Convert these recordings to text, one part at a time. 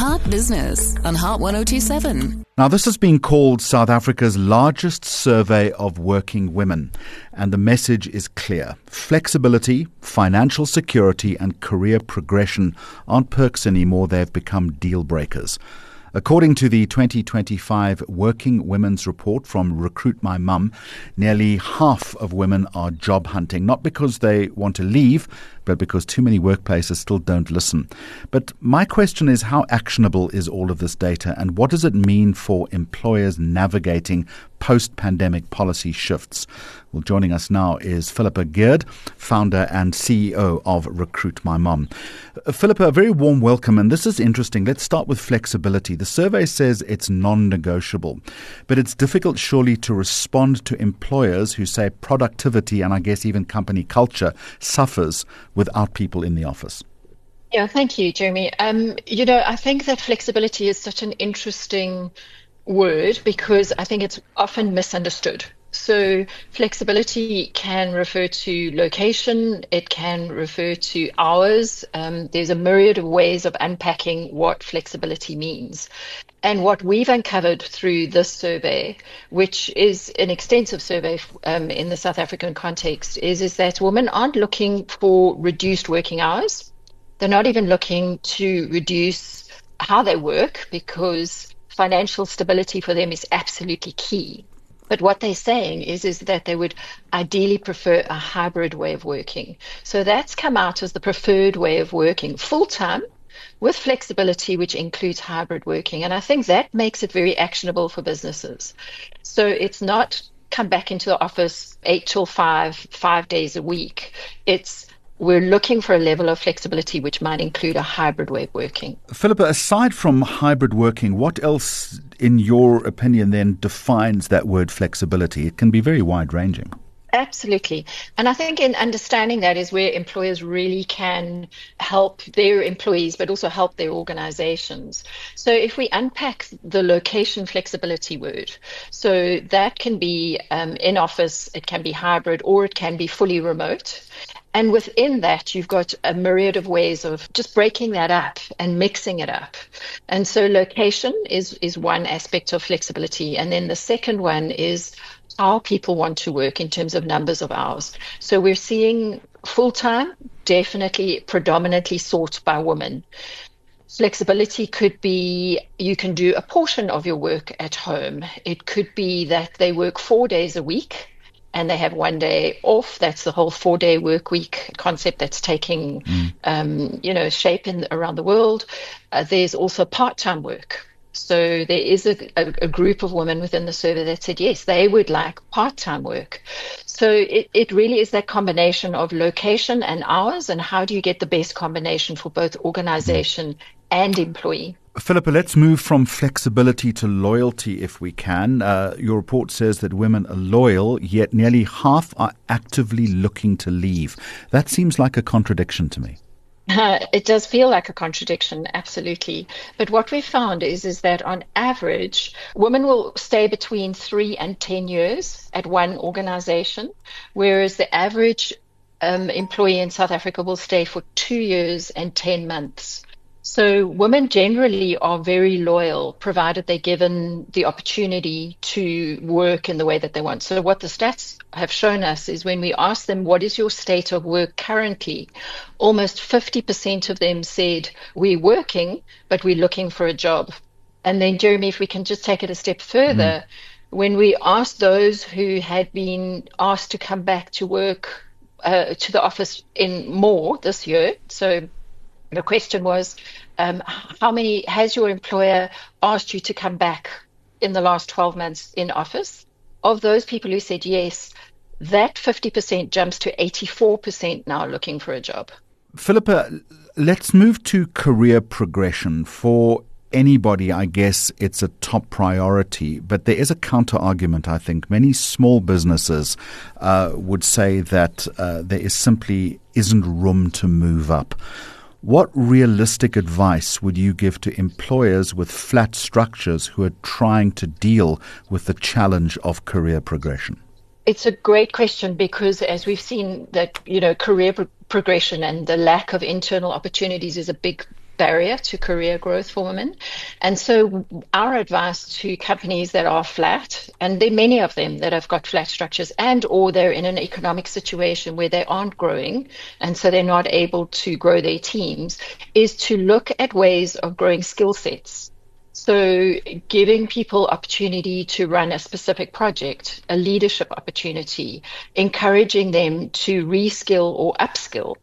Heart Business on Heart 1027. Now, this has been called South Africa's largest survey of working women, and the message is clear. Flexibility, financial security, and career progression aren't perks anymore. They've become deal breakers. According to the 2025 Working Women's Report from Recruit My Mum, nearly half of women are job hunting, not because they want to leave, but because too many workplaces still don't listen. But my question is, how actionable is all of this data, and what does it mean for employers navigating post-pandemic policy shifts? Well, joining us now is Philippa Geard, founder and CEO of Recruit My Mum. Philippa, a very warm welcome, and this is interesting. Let's start with flexibility. The survey says it's non-negotiable, but it's difficult surely to respond to employers who say productivity and I guess even company culture suffers without people in the office. Yeah, thank you, Jeremy. I think that flexibility is such an interesting word because I think it's often misunderstood. So flexibility can refer to location, it can refer to hours. There's a myriad of ways of unpacking what flexibility means. And what we've uncovered through this survey, which is an extensive survey in the South African context, is that women aren't looking for reduced working hours. They're not even looking to reduce how they work because financial stability for them is absolutely key. But what they're saying is that they would ideally prefer a hybrid way of working. So that's come out as the preferred way of working, full-time with flexibility, which includes hybrid working. And I think that makes it very actionable for businesses. So it's not come back into the office 8 till 5 days a week. We're looking for a level of flexibility which might include a hybrid way of working. Philippa, aside from hybrid working, what else, in your opinion, then defines that word flexibility? It can be very wide-ranging. Absolutely. And I think in understanding that is where employers really can help their employees, but also help their organizations. So if we unpack the location flexibility word, so that can be in office, it can be hybrid, or it can be fully remote. And within that, you've got a myriad of ways of just breaking that up and mixing it up. And so location is one aspect of flexibility. And then the second one is how people want to work in terms of numbers of hours. So we're seeing full-time, definitely predominantly sought by women. Flexibility could be you can do a portion of your work at home. It could be that they work 4 days a week and they have 1 day off. That's the whole 4-day work week concept that's taking, shape around the world. There's also part-time work. So there is a group of women within the survey that said, yes, they would like part-time work. So it really is that combination of location and hours, and how do you get the best combination for both organization and employee? Philippa, let's move from flexibility to loyalty if we can. Your report says that women are loyal, yet nearly half are actively looking to leave. That seems like a contradiction to me. It does feel like a contradiction, absolutely. But what we found is that on average, women will stay between 3 and 10 years at one organization, whereas the average employee in South Africa will stay for 2 years and 10 months. So women generally are very loyal, provided they're given the opportunity to work in the way that they want. So what the stats have shown us is when we ask them, what is your state of work currently? Almost 50% of them said, we're working, but we're looking for a job. And then, Jeremy, if we can just take it a step further, when we asked those who had been asked to come back to work to the office in more this year, so the question was, how many has your employer asked you to come back in the last 12 months in office? Of those people who said yes, that 50% jumps to 84% now looking for a job. Philippa, let's move to career progression. For anybody, I guess it's a top priority, but there is a counter argument, I think. Many small businesses would say that there simply isn't room to move up. What realistic advice would you give to employers with flat structures who are trying to deal with the challenge of career progression? It's a great question because as we've seen that, career progression and the lack of internal opportunities is a big barrier to career growth for women. And so our advice to companies that are flat, and there are many of them that have got flat structures and or they're in an economic situation where they aren't growing and so they're not able to grow their teams, is to look at ways of growing skill sets. So giving people opportunity to run a specific project, a leadership opportunity, encouraging them to reskill or upskill.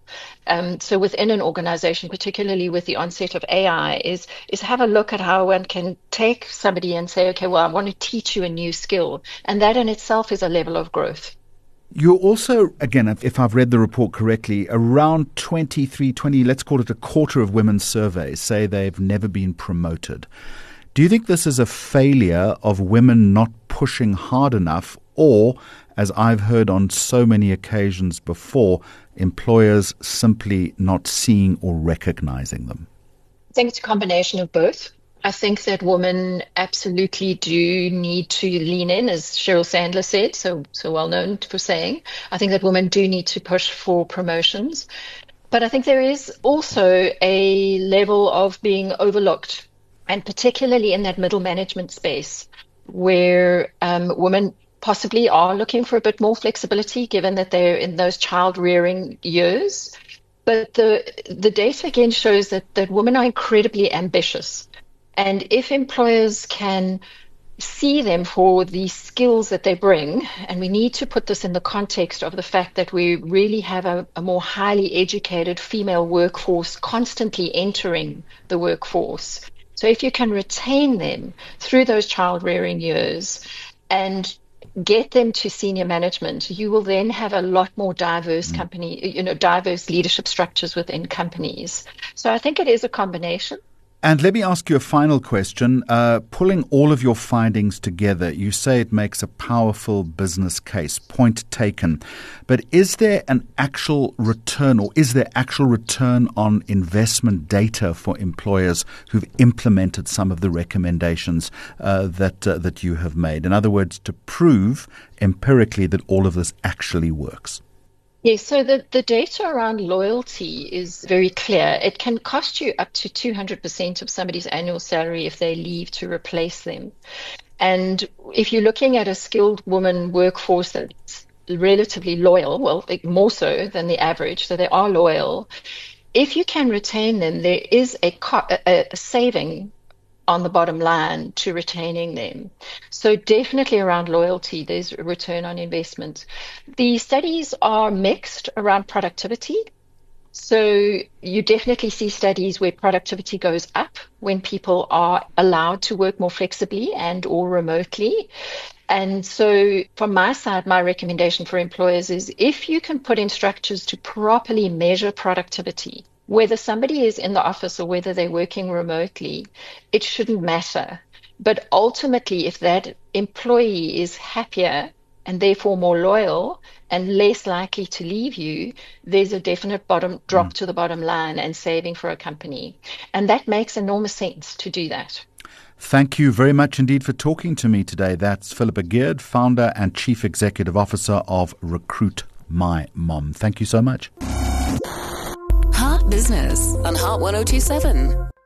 So within an organization, particularly with the onset of AI, is have a look at how one can take somebody and say, okay, well, I want to teach you a new skill. And that in itself is a level of growth. You're also, again, if I've read the report correctly, around 20, let's call it a quarter of women's surveys say they've never been promoted. Do you think this is a failure of women not pushing hard enough, or, as I've heard on so many occasions before, employers simply not seeing or recognizing them? I think it's a combination of both. I think that women absolutely do need to lean in, as Sheryl Sandler said, so well known for saying. I think that women do need to push for promotions. But I think there is also a level of being overlooked, and particularly in that middle management space where women possibly are looking for a bit more flexibility given that they're in those child rearing years. But the data again shows that women are incredibly ambitious. And if employers can see them for the skills that they bring, and we need to put this in the context of the fact that we really have a more highly educated female workforce constantly entering the workforce. So if you can retain them through those child rearing years and get them to senior management, you will then have a lot more diverse diverse leadership structures within companies. So I think it is a combination. And let me ask you a final question. Pulling all of your findings together, you say it makes a powerful business case, point taken. But is there an actual return, or is there actual return on investment data for employers who've implemented some of the recommendations that you have made? In other words, to prove empirically that all of this actually works. Yes, so the data around loyalty is very clear. It can cost you up to 200% of somebody's annual salary if they leave to replace them. And if you're looking at a skilled woman workforce that's relatively loyal, well, more so than the average, so they are loyal, if you can retain them, there is a saving on the bottom line to retaining them. So definitely around loyalty, there's a return on investment. The studies are mixed around productivity. So you definitely see studies where productivity goes up when people are allowed to work more flexibly and or remotely. And so from my side, my recommendation for employers is if you can put in structures to properly measure productivity, whether somebody is in the office or whether they're working remotely, it shouldn't matter. But ultimately, if that employee is happier and therefore more loyal and less likely to leave you, there's a definite drop to the bottom line and saving for a company. And that makes enormous sense to do that. Thank you very much indeed for talking to me today. That's Philippa Geard, founder and chief executive officer of Recruit My Mom. Thank you so much. Heart Business on Heart 102.7.